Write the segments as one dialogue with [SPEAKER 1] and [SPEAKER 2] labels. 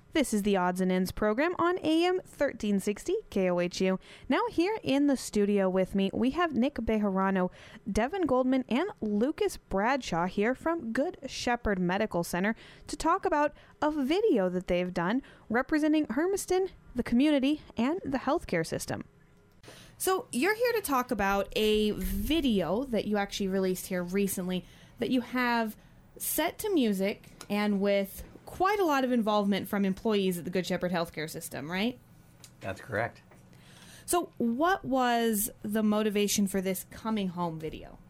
[SPEAKER 1] This is the Odds and Ends program on AM 1360 KOHU. Now here in the studio with me, we have Nick Bejarano, Devin Goldman, and Lucas Bradshaw here from Good Shepherd Medical Center to talk about a video that they've done representing Hermiston, the community, and the healthcare system. So you're here to talk about a video that you actually released here recently that you have set to music and with quite a lot of involvement from employees at the Good Shepherd Healthcare System, right?
[SPEAKER 2] That's correct.
[SPEAKER 1] So what was the motivation for this Coming Home video?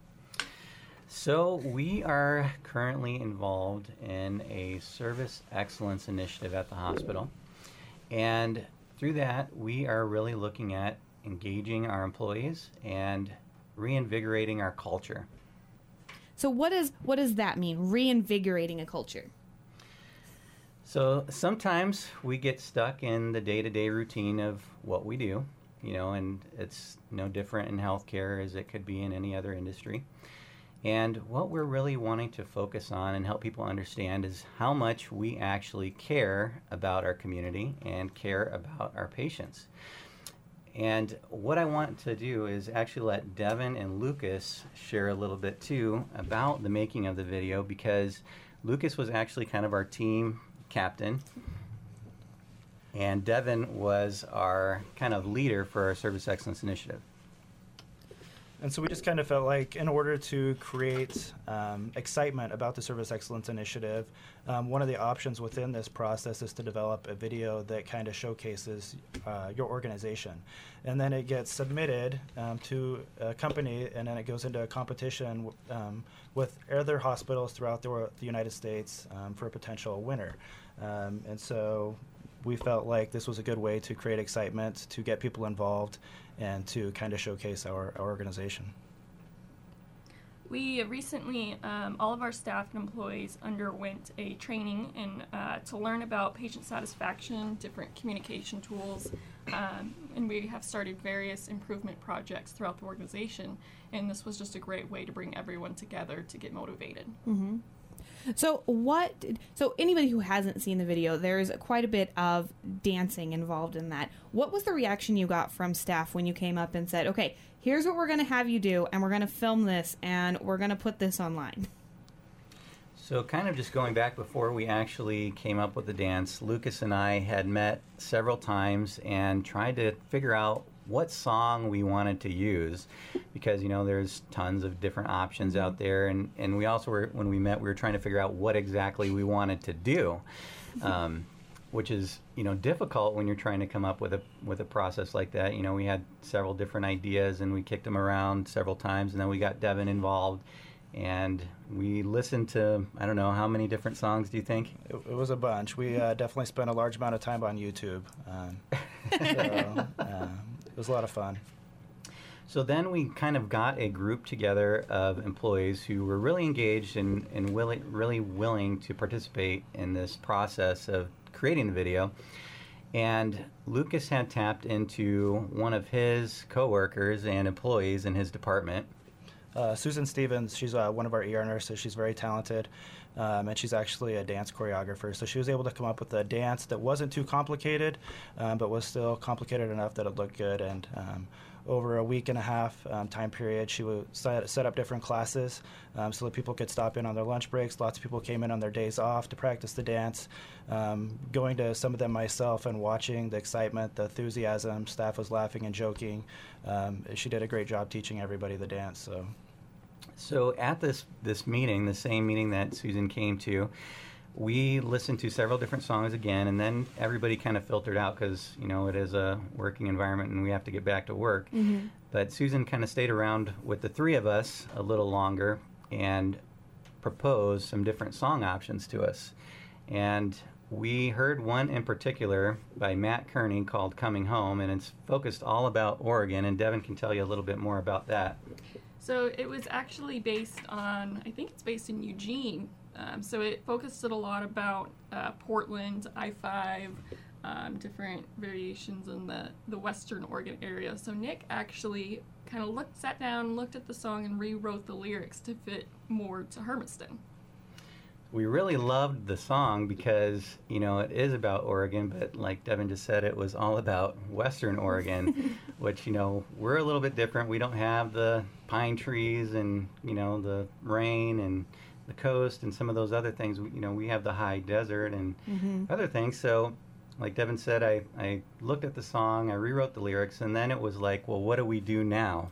[SPEAKER 2] So we are currently involved in a service excellence initiative at the hospital. And through that, we are really looking at engaging our employees and reinvigorating our culture.
[SPEAKER 1] So what does that mean, reinvigorating a culture?
[SPEAKER 2] So sometimes we get stuck in the day-to-day routine of what we do, and it's no different in healthcare as it could be in any other industry. And what we're really wanting to focus on and help people understand is how much we actually care about our community and care about our patients. And what I want to do is actually let Devin and Lucas share a little bit too about the making of the video, because Lucas was actually kind of our team captain, and Devin was our kind of leader for our Service Excellence Initiative.
[SPEAKER 3] And so we just kind of felt like in order to create excitement about the Service Excellence Initiative, one of the options within this process is to develop a video that kind of showcases your organization. And then it gets submitted to a company, and then it goes into a competition with other hospitals throughout the United States for a potential winner. And so we felt like this was a good way to create excitement, to get people involved, and to kind of showcase our organization.
[SPEAKER 4] We recently, all of our staff and employees underwent a training to learn about patient satisfaction, different communication tools, and we have started various improvement projects throughout the organization, and this was just a great way to bring everyone together to get motivated.
[SPEAKER 1] Mm-hmm. So anybody who hasn't seen the video, there's quite a bit of dancing involved in that. What was the reaction you got from staff when you came up and said, okay, here's what we're going to have you do, and we're going to film this, and we're going to put this online?
[SPEAKER 2] So kind of just going back before we actually came up with the dance, Lucas and I had met several times and tried to figure out what song we wanted to use, because there's tons of different options out there, and we also were, when we met, we were trying to figure out what exactly we wanted to do, which is difficult when you're trying to come up with a process like that. We had several different ideas and we kicked them around several times, and then we got Devin involved. And we listened to, I don't know, how many different songs do you think?
[SPEAKER 3] It was a bunch. We definitely spent a large amount of time on YouTube. It was a lot of fun.
[SPEAKER 2] So then we kind of got a group together of employees who were really engaged and really willing to participate in this process of creating the video. And Lucas had tapped into one of his coworkers and employees in his department.
[SPEAKER 3] Susan Stevens, she's one of our ER nurses. She's very talented, and she's actually a dance choreographer. So she was able to come up with a dance that wasn't too complicated, but was still complicated enough that it looked good. And over a week and a half time period, she would set up different classes so that people could stop in on their lunch breaks. Lots of people came in on their days off to practice the dance. Going to some of them myself and watching the excitement, the enthusiasm, staff was laughing and joking. She did a great job teaching everybody the dance.
[SPEAKER 2] So at this meeting, the same meeting that Susan came to, we listened to several different songs again, and then everybody kind of filtered out because, it is a working environment and we have to get back to work. Mm-hmm. But Susan kind of stayed around with the three of us a little longer and proposed some different song options to us. And we heard one in particular by Matt Kearney called Coming Home, and it's focused all about Oregon, and Devin can tell you a little bit more about that.
[SPEAKER 4] So it was actually based on, I think it's based in Eugene. So it focused a lot about Portland, I-5, different variations in the Western Oregon area. So Nick actually kind of sat down, looked at the song, and rewrote the lyrics to fit more to Hermiston.
[SPEAKER 2] we really loved the song because, you know, it is about Oregon, but like Devin just said, it was all about Western Oregon, which, you know, we're a little bit different. We don't have the pine trees and, you know, the rain and the coast and some of those other things. You know, we have the high desert and other things. So, like Devin said, I looked at the song, I rewrote the lyrics, and then it was like, well, what do we do now?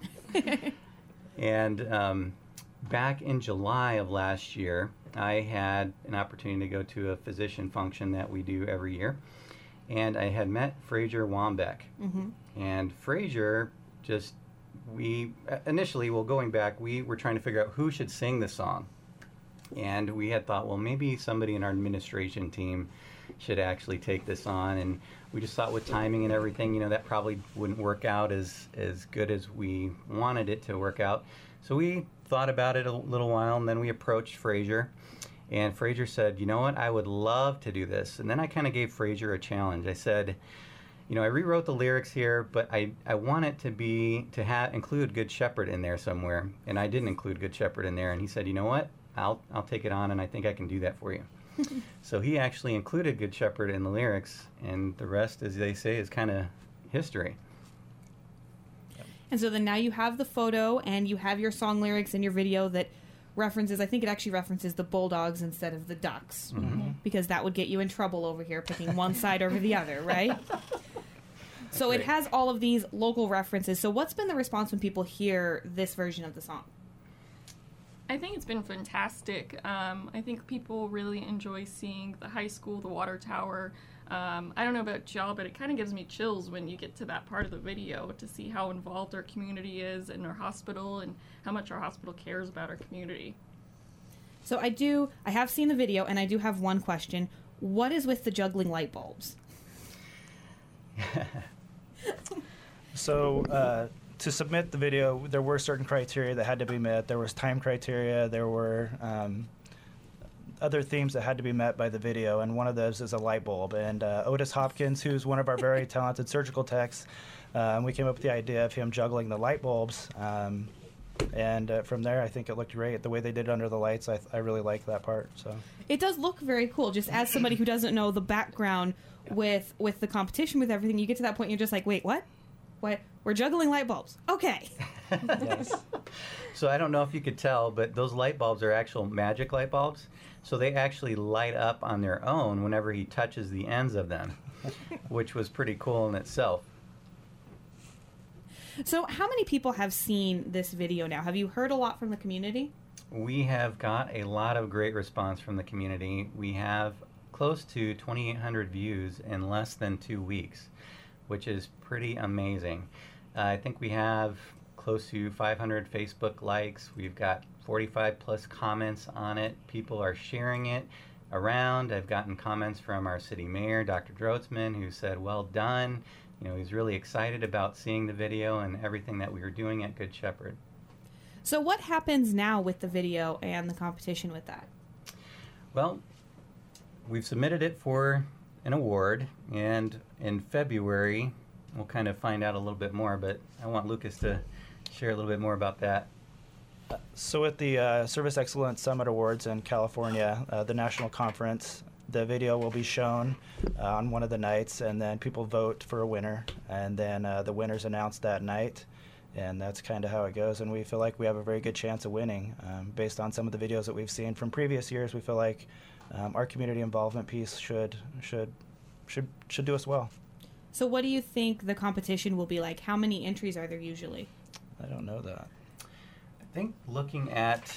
[SPEAKER 2] And back in July of last year, I had an opportunity to go to a physician function that we do every year, and I had met Fraser Wambeck. And Fraser just, initially, going back, we were trying to figure out who should sing the song. And we had thought, well, maybe somebody in our administration team should actually take this on. And we just thought with timing and everything, you know, that probably wouldn't work out as good as we wanted it to work out. So we thought about it a little while, and then we approached Fraser. And Fraser said, you know what, I would love to do this. And then I kind of gave Fraser a challenge. I said, you know, I rewrote the lyrics here, but I want it to include Good Shepherd in there somewhere. And I didn't include Good Shepherd in there. And he said, you know what, I'll take it on, and I think I can do that for you. So he actually included Good Shepherd in the lyrics, and the rest, as they say, is kind of history.
[SPEAKER 1] And so then now you have the photo and you have your song lyrics and your video that references, I think it actually references the Bulldogs instead of the Ducks, because that would get you in trouble over here picking one side over the other, right? So it has all of these local references. So what's been the response when people hear this version of the song?
[SPEAKER 4] I think it's been fantastic. I think people really enjoy seeing the high school, the water tower. I don't know about y'all, but it kind of gives me chills when you get to that part of the video to see how involved our community is in our hospital and how much our hospital cares about our community.
[SPEAKER 1] So I have seen the video, and I do have one question. What is with the juggling light bulbs?
[SPEAKER 3] So to submit the video, there were certain criteria that had to be met. There was time criteria. There were other themes that had to be met by the video, and one of those is a light bulb. And Otis Hopkins, who's one of our very talented surgical techs, we came up with the idea of him juggling the light bulbs. And from there, I think it looked great. The way they did it under the lights, I really like that part. So
[SPEAKER 1] it does look very cool. Just as somebody who doesn't know the background with the competition, with everything, you get to that point, you're just like, wait, what? What? We're juggling light bulbs. Okay.
[SPEAKER 3] Yes.
[SPEAKER 2] So I don't know if you could tell, but those light bulbs are actual magic light bulbs. So they actually light up on their own whenever he touches the ends of them, which was pretty cool in itself.
[SPEAKER 1] So how many people have seen this video now? Have you heard a lot from the community?
[SPEAKER 2] We have got a lot of great response from the community. We have close to 2,800 views in less than 2 weeks, which is pretty amazing. I think we have close to 500 Facebook likes. We've got 45 plus comments on it. People are sharing it around. I've gotten comments from our city mayor, Dr. Drotzman, who said, well done. You know, he's really excited about seeing the video and everything that we were doing at Good Shepherd.
[SPEAKER 1] So what happens now with the video and the competition with that?
[SPEAKER 2] Well, we've submitted it for an award, and in February we'll kind of find out a little bit more, but I want Lucas to share a little bit more about that.
[SPEAKER 3] So at the Service Excellence Summit Awards in California, the national conference, the video will be shown on one of the nights, and then people vote for a winner, and then the winner's announced that night, and that's kind of how it goes. And we feel like we have a very good chance of winning. Based on some of the videos that we've seen from previous years, we feel like our community involvement piece should do us well.
[SPEAKER 1] So what do you think the competition will be like? How many entries are there usually?
[SPEAKER 3] I don't know that.
[SPEAKER 2] I think looking at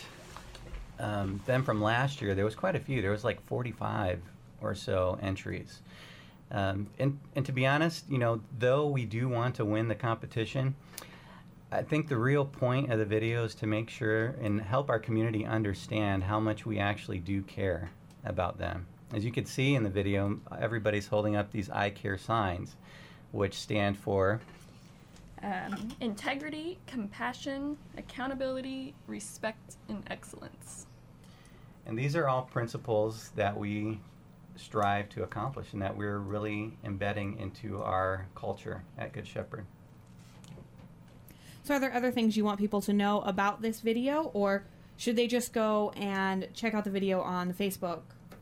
[SPEAKER 2] them from last year, there was quite a few. There was like 45 or so entries. And to be honest, you know, though we do want to win the competition, I think the real point of the video is to make sure and help our community understand how much we actually do care about them. As you can see in the video, everybody's holding up these I Care signs, which stand for
[SPEAKER 4] integrity, compassion, accountability, respect, and excellence.
[SPEAKER 2] And these are all principles that we strive to accomplish and that we're really embedding into our culture at Good Shepherd.
[SPEAKER 1] So are there other things you want people to know about this video, or should they just go and check out the video on the Facebook?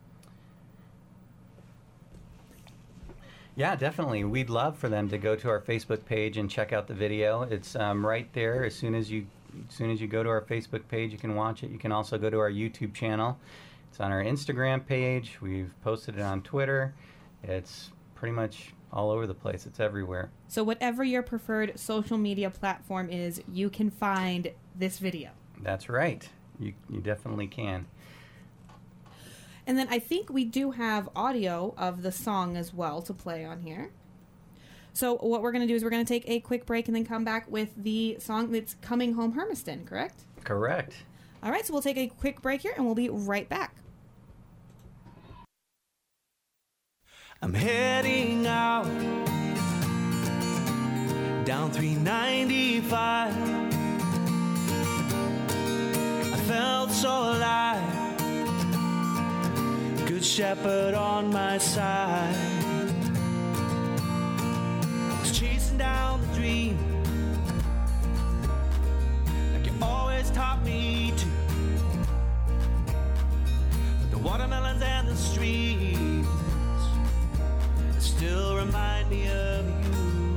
[SPEAKER 2] Yeah, definitely. We'd love for them to go to our Facebook page and check out the video. It's right there. As soon as you go to our Facebook page, you can watch it. You can also go to our YouTube channel. It's on our Instagram page. We've posted it on Twitter. It's pretty much all over the place. It's everywhere.
[SPEAKER 1] So whatever your preferred social media platform is, you can find this video.
[SPEAKER 2] That's right. You definitely can.
[SPEAKER 1] And then I think we do have audio of the song as well to play on here. So what we're going to do is we're going to take a quick break and then come back with the song that's Coming Home Hermiston, correct?
[SPEAKER 2] Correct.
[SPEAKER 1] All right, so we'll take a quick break here and we'll be right back.
[SPEAKER 5] I'm heading out down 395. I felt so alive. Good shepherd on my side. I was chasing down the dream like you always taught me to. But the watermelons and the streams still remind me of you.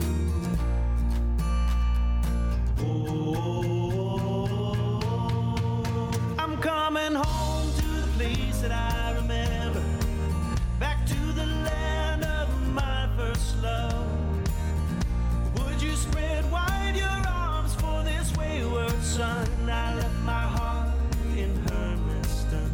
[SPEAKER 5] Oh, I'm coming home to the place that I remember, back to the land of my first love. Would you spread wide your arms for this wayward son? I left my heart in Hermiston.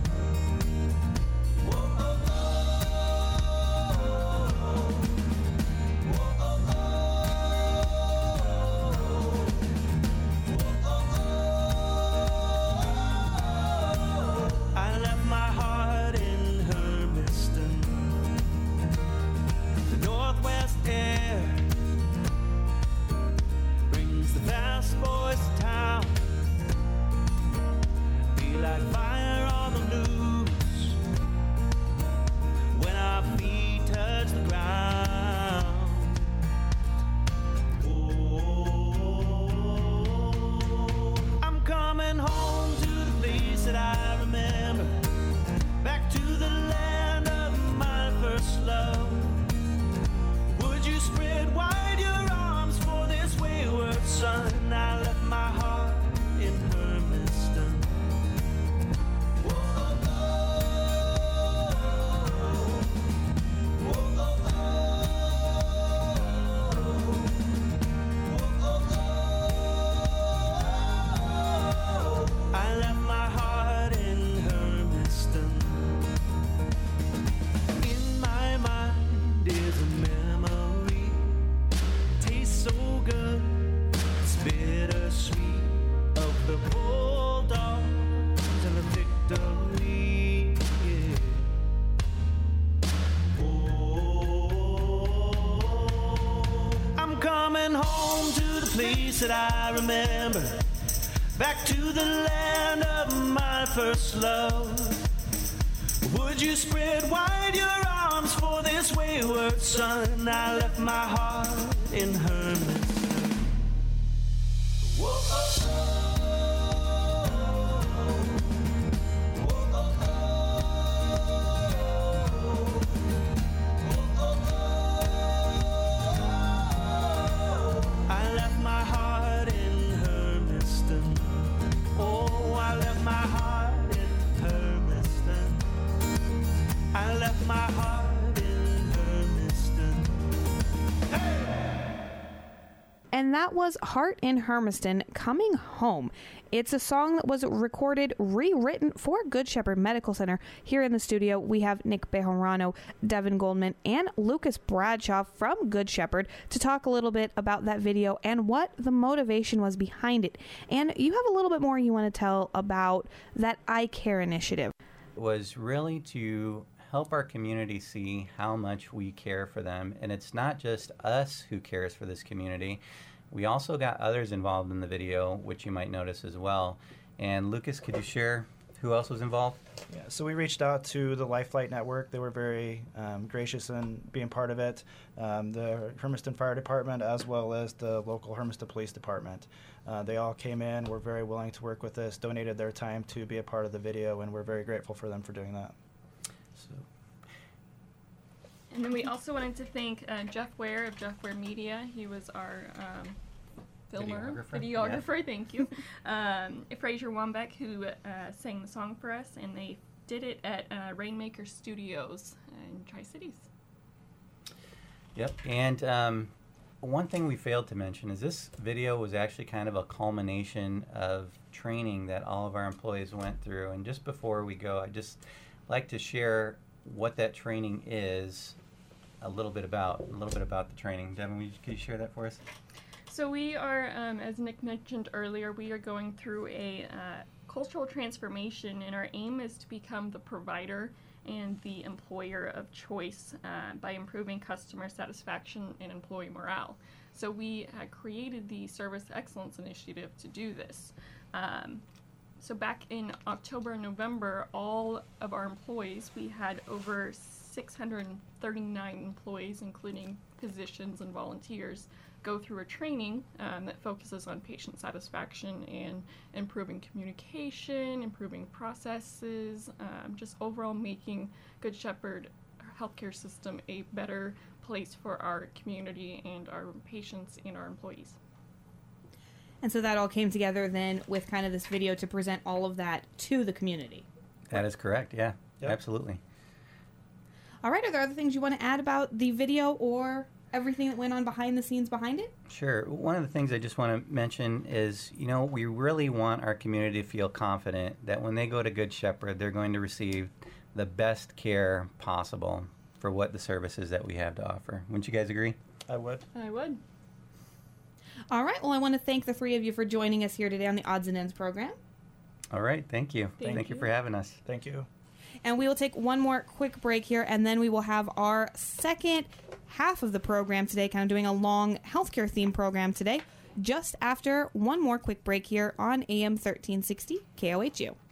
[SPEAKER 5] That I remember, back to the land of my first love. Would you spread wide your arms for this wayward son? I left my heart in Hermiston.
[SPEAKER 1] And that was Heart in Hermiston, Coming Home. It's a song that was recorded, rewritten for Good Shepherd Medical Center. Here in the studio, we have Nick Bejarano, Devin Goldman, and Lucas Bradshaw from Good Shepherd to talk a little bit about that video and what the motivation was behind it. And you have a little bit more you want to tell about that I Care initiative.
[SPEAKER 2] It was really to help our community see how much we care for them. And it's not just us who cares for this community. We also got others involved in the video, which you might notice as well. And Lucas, could you share Who else was involved?
[SPEAKER 3] Yeah, so we reached out to the Life Flight Network. They were very gracious in being part of it. The Hermiston Fire Department, as well as the local Hermiston Police Department. They all came in, were very willing to work with us, donated their time to be a part of the video, and we're very grateful for them for doing that.
[SPEAKER 2] So,
[SPEAKER 4] And then we also wanted to thank Jeff Ware of Jeff Ware Media. He was our filmer, videographer. Thank you. Fraser Wambeck, who sang the song for us, and they did it at Rainmaker Studios in Tri-Cities.
[SPEAKER 2] Yep. And one thing we failed to mention is this video was actually kind of a culmination of training that all of our employees went through. And just before we go, I'd just like to share what that training is, a little bit about the training. Devin, could you share that for us?
[SPEAKER 4] So we are, as Nick mentioned earlier, we are going through a cultural transformation, and our aim is to become the provider and the employer of choice by improving customer satisfaction and employee morale. So we created the Service Excellence Initiative to do this. So back in October and November, all of our employees, we had over 639 employees, including physicians and volunteers, go through a training that focuses on patient satisfaction and improving communication, improving processes, just overall making Good Shepherd healthcare system a better place for our community and our patients and our employees.
[SPEAKER 1] And so that all came together then with kind of this video to present all of that to the community.
[SPEAKER 2] That is correct, yeah.
[SPEAKER 3] Yep.
[SPEAKER 2] Absolutely.
[SPEAKER 1] All right, are there other things you want to add about the video or everything that went on behind the scenes behind it?
[SPEAKER 2] Sure. One of the things I just want to mention is, we really want our community to feel confident that when they go to Good Shepherd, they're going to receive the best care possible for what the services that we have to offer. Wouldn't you guys agree?
[SPEAKER 3] I would.
[SPEAKER 4] I would.
[SPEAKER 1] All right, well, I want to thank the three of you for joining us here today on the Odds and Ends program.
[SPEAKER 2] All right. Thank you.
[SPEAKER 4] Thank
[SPEAKER 2] you
[SPEAKER 4] you
[SPEAKER 2] for having us.
[SPEAKER 3] Thank you.
[SPEAKER 1] And we will take one more quick break here, and then we will have our second half of the program today, kind of doing a long healthcare theme program today, just after one more quick break here on AM 1360 KOHU.